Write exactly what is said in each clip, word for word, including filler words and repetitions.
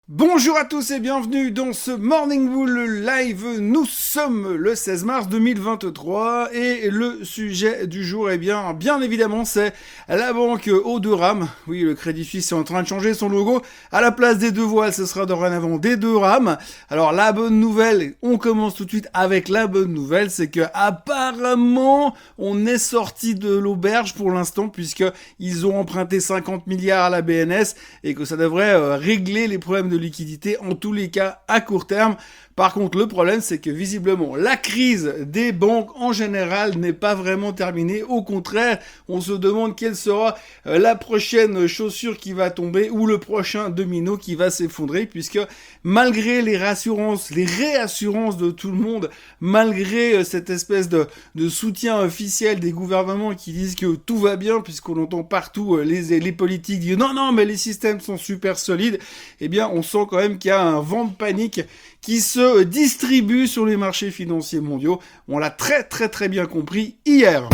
Bonjour à tous et bienvenue dans ce Morning Bull Live. Nous sommes le seize mars deux mille vingt-trois et le sujet du jour, eh bien, bien évidemment, c'est la banque aux deux rames. Oui, le Crédit Suisse est en train de changer son logo. À la place des deux voiles, ce sera dorénavant des deux rames. Alors, la bonne nouvelle, on commence tout de suite avec la bonne nouvelle, c'est que apparemment, on est sorti de l'auberge pour l'instant puisque ils ont emprunté cinquante milliards à la B N S et que ça devrait euh, régler les problèmes de liquidité, en tous les cas à court terme. Par contre, le problème, c'est que visiblement, la crise des banques en général n'est pas vraiment terminée. Au contraire, on se demande quelle sera la prochaine chaussure qui va tomber ou le prochain domino qui va s'effondrer, puisque malgré les rassurances, les réassurances de tout le monde, malgré cette espèce de, de soutien officiel des gouvernements qui disent que tout va bien, puisqu'on entend partout les, les politiques dire non, non, mais les systèmes sont super solides, eh bien, on sent quand même qu'il y a un vent de panique qui se distribue sur les marchés financiers mondiaux. On l'a très très très bien compris hier.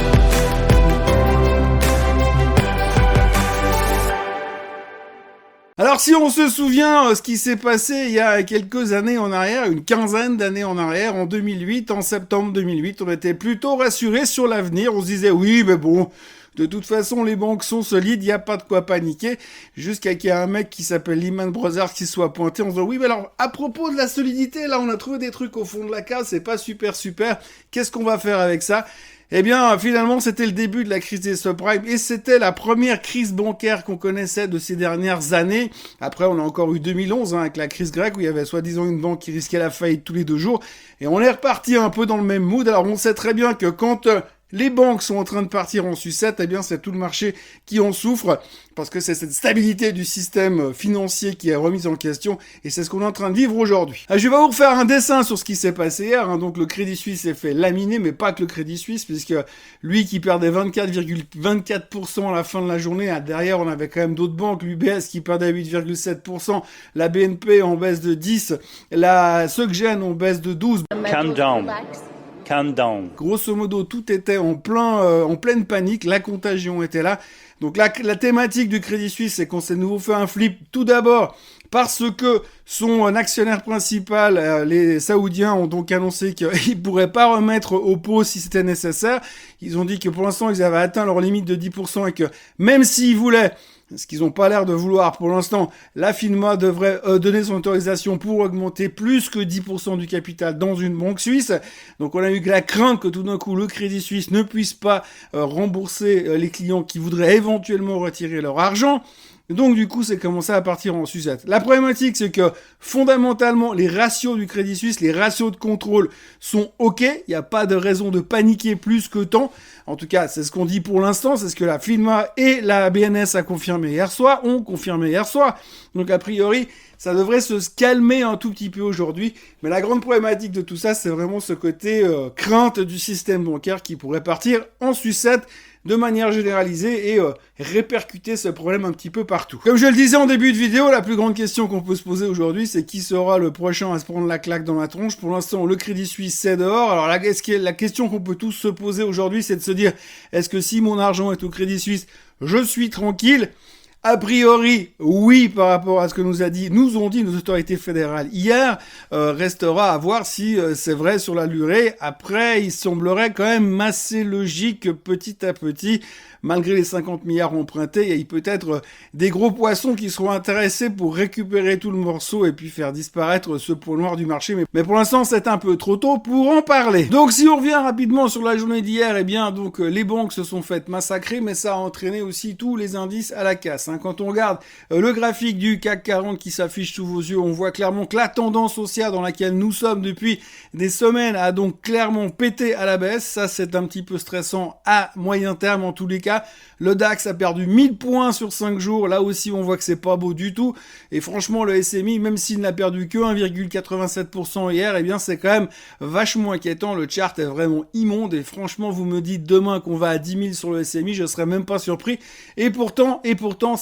Alors si on se souvient euh, ce qui s'est passé il y a quelques années en arrière, une quinzaine d'années en arrière, en deux mille huit, en septembre deux mille huit, on était plutôt rassurés sur l'avenir. On se disait oui mais bon, de toute façon les banques sont solides, il n'y a pas de quoi paniquer, jusqu'à qu'il y ait un mec qui s'appelle Lehman Brothers qui soit pointé en se disant oui mais alors à propos de la solidité, là on a trouvé des trucs au fond de la case, c'est pas super super, qu'est-ce qu'on va faire avec ça ? Eh bien, finalement, c'était le début de la crise des subprimes et c'était la première crise bancaire qu'on connaissait de ces dernières années. Après, on a encore eu deux mille onze hein, avec la crise grecque où il y avait soi-disant une banque qui risquait la faillite tous les deux jours. Et on est reparti un peu dans le même mood. Alors, on sait très bien que quand euh, les banques sont en train de partir en sucette, eh bien, c'est tout le marché qui en souffre parce que c'est cette stabilité du système financier qui est remise en question et c'est ce qu'on est en train de vivre aujourd'hui. Alors, je vais vous refaire un dessin sur ce qui s'est passé hier. Hein. Donc, le Crédit Suisse s'est fait laminer, mais pas que le Crédit Suisse, puisque lui qui perdait vingt-quatre virgule vingt-quatre pour cent à la fin de la journée, hein, derrière, on avait quand même d'autres banques, l'U B S qui perdait huit virgule sept pour cent, la B N P en baisse de dix, la SocGen en baisse de douze. Calm down. Calm down. Grosso modo, tout était en plein, euh, en pleine panique. La contagion était là. Donc la, la thématique du Crédit Suisse, c'est qu'on s'est de nouveau fait un flip. Tout d'abord, parce que son actionnaire principal, euh, les Saoudiens, ont donc annoncé qu'ils pourraient pas remettre au pot si c'était nécessaire. Ils ont dit que pour l'instant, ils avaient atteint leur limite de dix pour cent et que même s'ils voulaient, ce qu'ils n'ont pas l'air de vouloir pour l'instant, la FINMA devrait euh, donner son autorisation pour augmenter plus que dix pour cent du capital dans une banque suisse. Donc on a eu la crainte que tout d'un coup le Crédit Suisse ne puisse pas euh, rembourser euh, les clients qui voudraient éventuellement retirer leur argent. Donc du coup, c'est commencé à partir en sucette. La problématique, c'est que fondamentalement, les ratios du Crédit Suisse, les ratios de contrôle sont OK. Il n'y a pas de raison de paniquer plus que tant. En tout cas, c'est ce qu'on dit pour l'instant. C'est ce que la FINMA et la B N S a confirmé hier soir, ont confirmé hier soir. Donc a priori, ça devrait se calmer un tout petit peu aujourd'hui. Mais la grande problématique de tout ça, c'est vraiment ce côté euh, crainte du système bancaire qui pourrait partir en sucette de manière généralisée et euh, répercuter ce problème un petit peu partout. Comme je le disais en début de vidéo, la plus grande question qu'on peut se poser aujourd'hui, c'est qui sera le prochain à se prendre la claque dans la tronche. Pour l'instant, le Crédit Suisse, c'est dehors. Alors la, la question qu'on peut tous se poser aujourd'hui, c'est de se dire, est-ce que si mon argent est au Crédit Suisse, je suis tranquille ? A priori, oui, par rapport à ce que nous a dit, nous ont dit nos autorités fédérales hier, euh, restera à voir si euh, c'est vrai sur la durée. Après, il semblerait quand même assez logique que petit à petit, malgré les cinquante milliards empruntés, il y a peut-être des gros poissons qui seront intéressés pour récupérer tout le morceau et puis faire disparaître ce point noir du marché. Mais, mais pour l'instant, c'est un peu trop tôt pour en parler. Donc, si on revient rapidement sur la journée d'hier, eh bien, donc, euh, les banques se sont faites massacrer, mais ça a entraîné aussi tous les indices à la casse. Hein. Quand on regarde euh, le graphique du C A C quarante qui s'affiche sous vos yeux, on voit clairement que la tendance haussière dans laquelle nous sommes depuis des semaines a donc clairement pété à la baisse. Ça, c'est un petit peu stressant à moyen terme en tous les cas. Le DAX a perdu mille points sur cinq jours. Là aussi, on voit que c'est pas beau du tout. Et franchement, le S M I, même s'il n'a perdu que un virgule quatre-vingt-sept pour cent hier, eh bien, c'est quand même vachement inquiétant. Le chart est vraiment immonde. Et franchement, vous me dites demain qu'on va à dix mille sur le S M I, je serais même pas surpris. Et pourtant, et pourtant,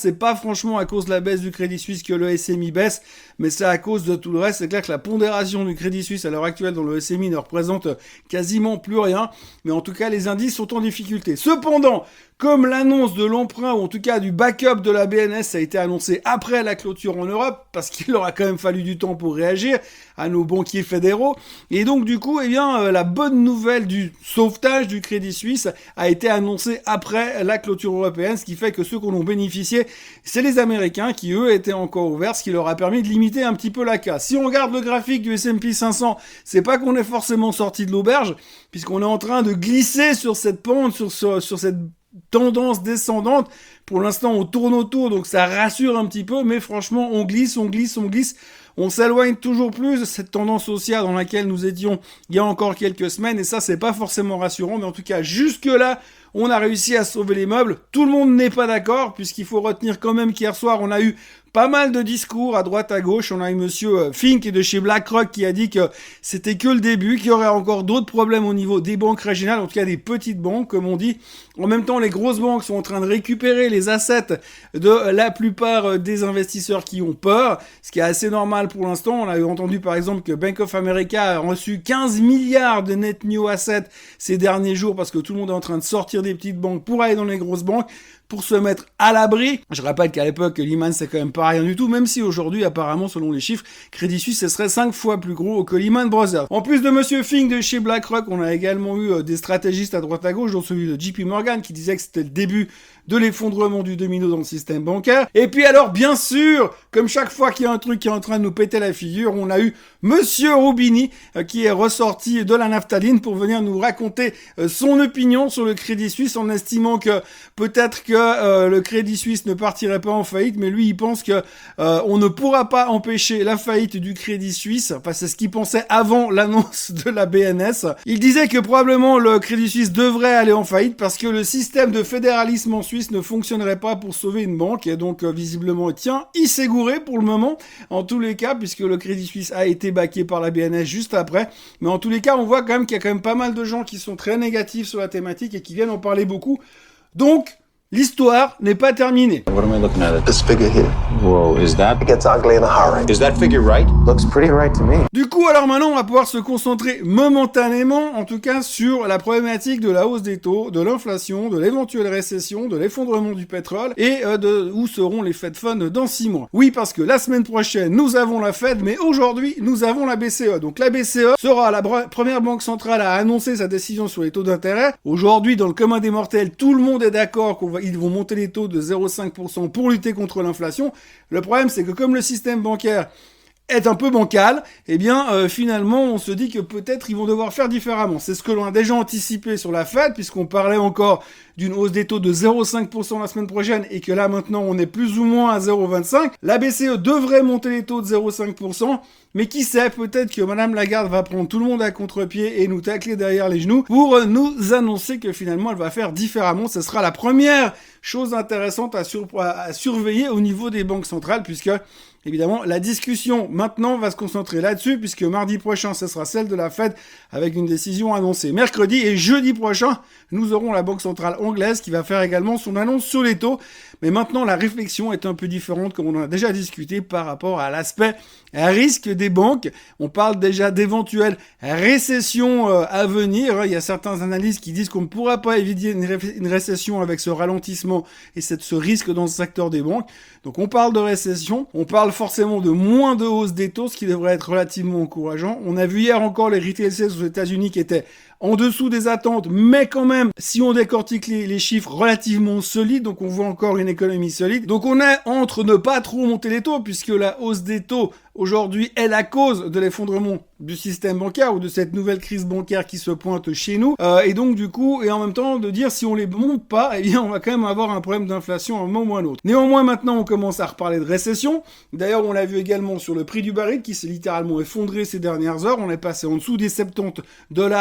c'est pas franchement à cause de la baisse du Crédit Suisse que le S M I baisse, mais c'est à cause de tout le reste. C'est clair que la pondération du Crédit Suisse à l'heure actuelle dans le S M I ne représente quasiment plus rien, mais en tout cas les indices sont en difficulté. Cependant, comme l'annonce de l'emprunt, ou en tout cas du backup de la B N S a été annoncé après la clôture en Europe, parce qu'il aura quand même fallu du temps pour réagir à nos banquiers fédéraux, et donc du coup, eh bien, euh, la bonne nouvelle du sauvetage du Crédit Suisse a été annoncée après la clôture européenne, ce qui fait que ceux qui en ont bénéficié, c'est les Américains qui, eux, étaient encore ouverts, ce qui leur a permis de limiter un petit peu la casse. Si on regarde le graphique du S and P cinq cents, c'est pas qu'on est forcément sorti de l'auberge, puisqu'on est en train de glisser sur cette pente, sur, sur, sur cette tendance descendante. Pour l'instant, on tourne autour, donc ça rassure un petit peu, mais franchement, on glisse, on glisse, on glisse. On s'éloigne toujours plus de cette tendance haussière dans laquelle nous étions il y a encore quelques semaines, et ça, c'est pas forcément rassurant, mais en tout cas, jusque-là, on a réussi à sauver les meubles. Tout le monde n'est pas d'accord, puisqu'il faut retenir quand même qu'hier soir, on a eu pas mal de discours à droite à gauche. On a eu monsieur Fink de chez BlackRock qui a dit que c'était que le début, qu'il y aurait encore d'autres problèmes au niveau des banques régionales, en tout cas des petites banques, comme on dit. En même temps, les grosses banques sont en train de récupérer les assets de la plupart des investisseurs qui ont peur, ce qui est assez normal pour l'instant. On a eu entendu par exemple que Bank of America a reçu quinze milliards de net new assets ces derniers jours parce que tout le monde est en train de sortir des petites banques pour aller dans les grosses banques, pour se mettre à l'abri. Je rappelle qu'à l'époque, Lehman, c'est quand même pas rien du tout, même si aujourd'hui, apparemment, selon les chiffres, Crédit Suisse, ce serait cinq fois plus gros que Lehman Brothers. En plus de monsieur Fink de chez BlackRock, on a également eu euh, des stratégistes à droite à gauche, dont celui de J P Morgan, qui disait que c'était le début de l'effondrement du domino dans le système bancaire. Et puis alors, bien sûr, comme chaque fois qu'il y a un truc qui est en train de nous péter la figure, on a eu monsieur Roubini, euh, qui est ressorti de la naphtaline pour venir nous raconter euh, son opinion sur le Crédit Suisse, en estimant que peut-être que euh, le Crédit Suisse ne partirait pas en faillite, mais lui, il pense que euh, on ne pourra pas empêcher la faillite du Crédit Suisse. Enfin, c'est ce qu'il pensait avant l'annonce de la B N S. Il disait que probablement le Crédit Suisse devrait aller en faillite parce que le système de fédéralisme en Suisse ne fonctionnerait pas pour sauver une banque. Et donc, euh, visiblement, tiens, il s'est gouré pour le moment, en tous les cas, puisque le Crédit Suisse a été backé par la B N S juste après. Mais en tous les cas, on voit quand même qu'il y a quand même pas mal de gens qui sont très négatifs sur la thématique et qui viennent en parler beaucoup. Donc, l'histoire n'est pas terminée. What am I looking at? This figure here. Whoa, is that? It gets ugly in a hurry. Is that figure right? Looks pretty right to me. Du coup, alors maintenant, on va pouvoir se concentrer momentanément, en tout cas, sur la problématique de la hausse des taux, de l'inflation, de l'éventuelle récession, de l'effondrement du pétrole, et euh, de où seront les Fed Funds dans six mois. Oui, parce que la semaine prochaine, nous avons la Fed, mais aujourd'hui, nous avons la B C E. Donc la B C E sera la br- première banque centrale à annoncer sa décision sur les taux d'intérêt. Aujourd'hui, dans le commun des mortels, tout le monde est d'accord qu'on va ils vont monter les taux de zéro virgule cinq pour cent pour lutter contre l'inflation. Le problème, c'est que comme le système bancaire est un peu bancal, eh bien, euh, finalement, on se dit que peut-être ils vont devoir faire différemment. C'est ce que l'on a déjà anticipé sur la Fed, puisqu'on parlait encore d'une hausse des taux de zéro virgule cinq pour cent la semaine prochaine, et que là, maintenant, on est plus ou moins à zéro virgule vingt-cinq. La B C E devrait monter les taux de zéro virgule cinq pour cent, mais qui sait, peut-être que Madame Lagarde va prendre tout le monde à contre-pied et nous tacler derrière les genoux pour euh, nous annoncer que finalement, elle va faire différemment. Ce sera la première chose intéressante à, sur- à surveiller au niveau des banques centrales, puisque évidemment, la discussion maintenant va se concentrer là-dessus, puisque mardi prochain, ce sera celle de la Fed, avec une décision annoncée mercredi, et jeudi prochain, nous aurons la Banque centrale anglaise qui va faire également son annonce sur les taux. Mais maintenant, la réflexion est un peu différente, comme on en a déjà discuté, par rapport à l'aspect risque des banques. On parle déjà d'éventuelles récessions euh, à venir. Il y a certains analystes qui disent qu'on ne pourra pas éviter une, ré- une récession avec ce ralentissement et cette, ce risque dans ce secteur des banques. Donc on parle de récession, on parle forcément de moins de hausse des taux, ce qui devrait être relativement encourageant. On a vu hier encore les retail sales aux États-Unis qui étaient en dessous des attentes, mais quand même, si on décortique les, les chiffres, relativement solides, donc on voit encore une économie solide. Donc on est entre ne pas trop monter les taux, puisque la hausse des taux aujourd'hui est la cause de l'effondrement du système bancaire ou de cette nouvelle crise bancaire qui se pointe chez nous. Euh, et donc du coup, et en même temps de dire si on les monte pas, eh bien on va quand même avoir un problème d'inflation à un moment ou à un autre. Néanmoins, maintenant on commence à reparler de récession. D'ailleurs, on l'a vu également sur le prix du baril qui s'est littéralement effondré ces dernières heures. On est passé en dessous des soixante-dix dollars sur le W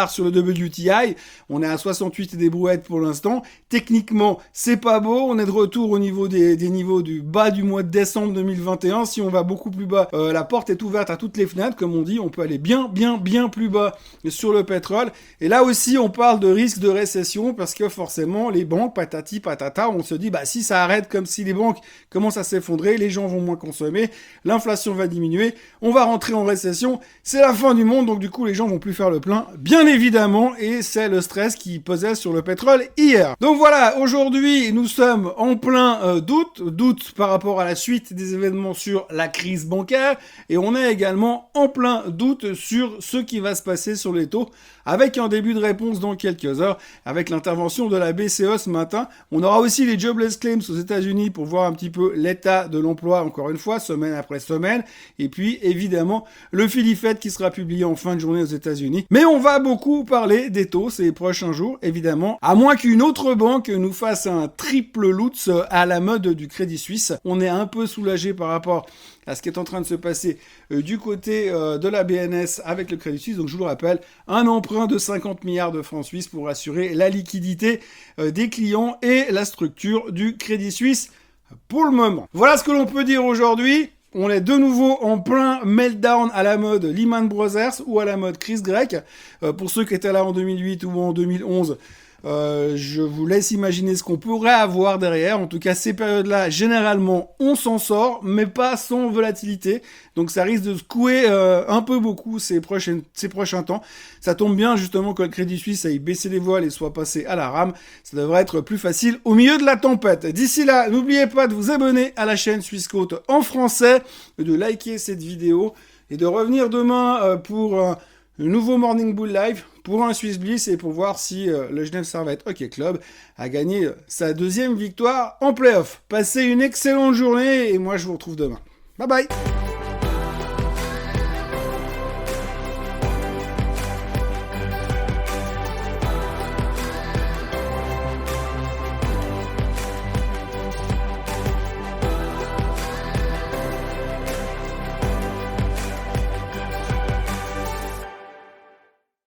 W T I. On est à soixante-huit et des brouettes pour l'instant. Techniquement, c'est pas beau. On est de retour au niveau des, des niveaux du bas du mois de décembre deux mille vingt et un. Si on va beaucoup plus bas, euh, la porte est ouverte à toutes les fenêtres. Comme on dit, on peut aller bien, bien, bien plus bas sur le pétrole. Et là aussi, on parle de risque de récession parce que forcément, les banques, patati patata, on se dit, bah si ça arrête comme si les banques commencent à s'effondrer, les gens vont moins consommer, l'inflation va diminuer, on va rentrer en récession, c'est la fin du monde, donc du coup, les gens vont plus faire le plein, bien évidemment, et c'est le stress qui pesait sur le pétrole hier. Donc voilà, aujourd'hui, nous sommes en plein euh, doute, doute par rapport à la suite des événements sur la crise bancaire, et on est également en plein doute sur ce qui va se passer sur les taux, avec un début de réponse dans quelques heures, avec l'intervention de la B C E ce matin. On aura aussi les jobless claims aux États-Unis pour voir un petit peu l'état de l'emploi, encore une fois, semaine après semaine, et puis évidemment le Philly Fed qui sera publié en fin de journée aux États-Unis. Mais on va beaucoup parler des taux ces prochains jours, évidemment, à moins qu'une autre banque nous fasse un triple Lutz à la mode du Crédit Suisse. On est un peu soulagé par rapport à ce qui est en train de se passer euh, du côté euh, de la B N S avec le Crédit Suisse. Donc je vous le rappelle, un emprunt de cinquante milliards de francs suisses pour assurer la liquidité euh, des clients et la structure du Crédit Suisse pour le moment. Voilà ce que l'on peut dire aujourd'hui. On est de nouveau en plein meltdown à la mode Lehman Brothers ou à la mode crise grecque. Euh, pour ceux qui étaient là en deux mille huit ou en deux mille onze, Euh, je vous laisse imaginer ce qu'on pourrait avoir derrière. En tout cas, ces périodes-là, généralement, on s'en sort, mais pas sans volatilité. Donc ça risque de secouer euh, un peu beaucoup ces, prochaines, ces prochains temps. Ça tombe bien, justement, que le Crédit Suisse aille baisser les voiles et soit passé à la rame. Ça devrait être plus facile au milieu de la tempête. D'ici là, n'oubliez pas de vous abonner à la chaîne Swissquote en français, de liker cette vidéo et de revenir demain euh, pour... Euh, Le nouveau Morning Bull Live pour un Swiss Bliss et pour voir si euh, le Genève Servette Hockey Club a gagné euh, sa deuxième victoire en play-off. Passez une excellente journée et moi je vous retrouve demain. Bye bye!